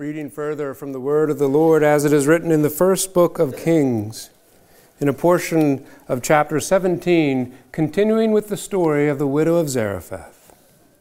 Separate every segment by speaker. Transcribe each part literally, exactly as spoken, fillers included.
Speaker 1: Reading further from the word of the Lord as it is written in the first book of Kings, in a portion of chapter seventeen, continuing with the story of the widow of Zarephath.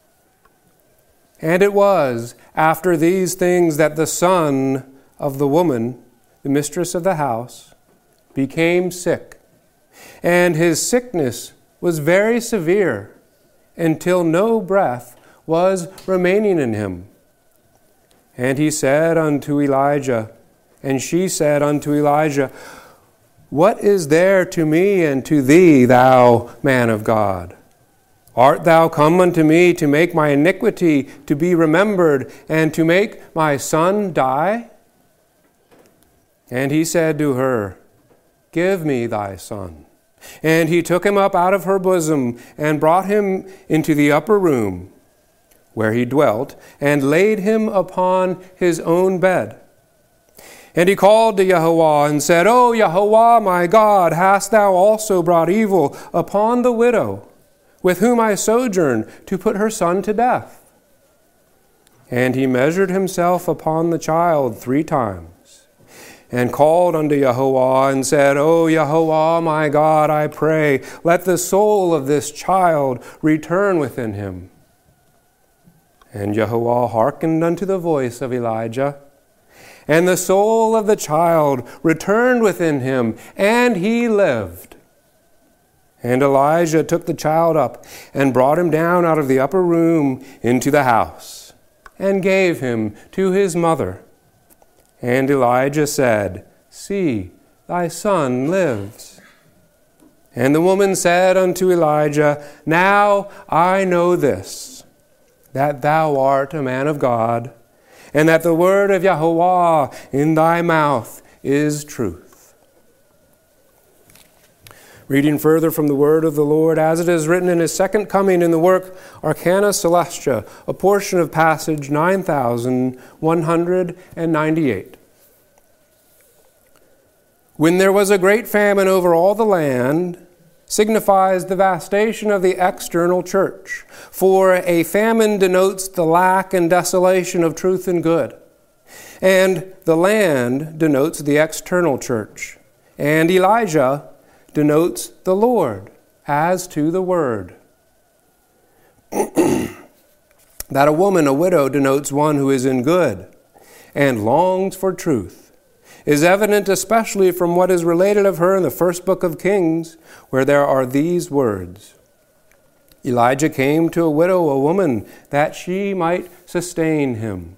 Speaker 1: And it was after these things that the son of the woman, the mistress of the house, became sick, and his sickness was very severe, until no breath was remaining in him. And he said unto Elijah, and she said unto Elijah, What is there to me and to thee, thou man of God? Art thou come unto me to make my iniquity to be remembered, and to make my son die? And he said to her, Give me thy son. And he took him up out of her bosom, and brought him into the upper room, where he dwelt, and laid him upon his own bed. And he called to Yahweh, and said, O Yahweh, my God, hast thou also brought evil upon the widow, with whom I sojourn, to put her son to death? And he measured himself upon the child three times, and called unto Yahweh, and said, O Yahweh, my God, I pray, let the soul of this child return within him. And Yahweh hearkened unto the voice of Elijah, and the soul of the child returned within him, and he lived. And Elijah took the child up, and brought him down out of the upper room into the house, and gave him to his mother. And Elijah said, See, thy son lives. And the woman said unto Elijah, Now I know this, that thou art a man of God, and that the word of Yahweh in thy mouth is truth. Reading further from the word of the Lord as it is written in his second coming in the work Arcana Celestia, a portion of passage nine thousand one hundred ninety-eight. When there was a great famine over all the land, signifies the vastation of the external church. For a famine denotes the lack and desolation of truth and good. And the land denotes the external church. And Elijah denotes the Lord as to the word. That a woman, a widow, denotes one who is in good and longs for truth is evident especially from what is related of her in the first book of Kings, where there are these words. Elijah came to a widow, a woman, that she might sustain him.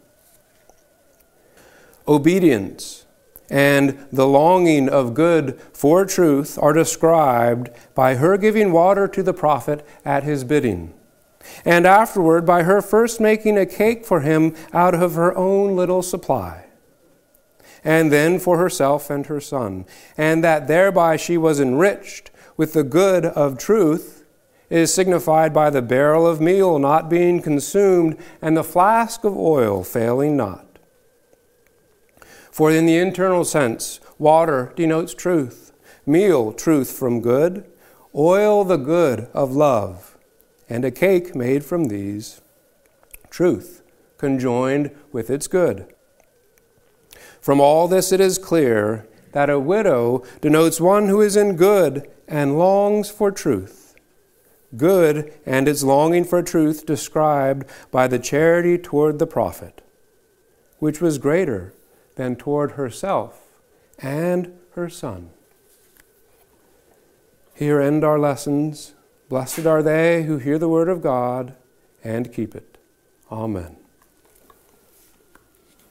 Speaker 1: Obedience and the longing of good for truth are described by her giving water to the prophet at his bidding, and afterward by her first making a cake for him out of her own little supply, and then for herself and her son, and that thereby she was enriched with the good of truth is signified by the barrel of meal not being consumed and the flask of oil failing not. For in the internal sense, water denotes truth, meal, truth from good, oil, the good of love, and a cake made from these, truth, conjoined with its good. From all this it is clear that a widow denotes one who is in good and longs for truth. Good and its longing for truth described by the charity toward the prophet, which was greater than toward herself and her son. Here end our lessons. Blessed are they who hear the word of God and keep it. Amen.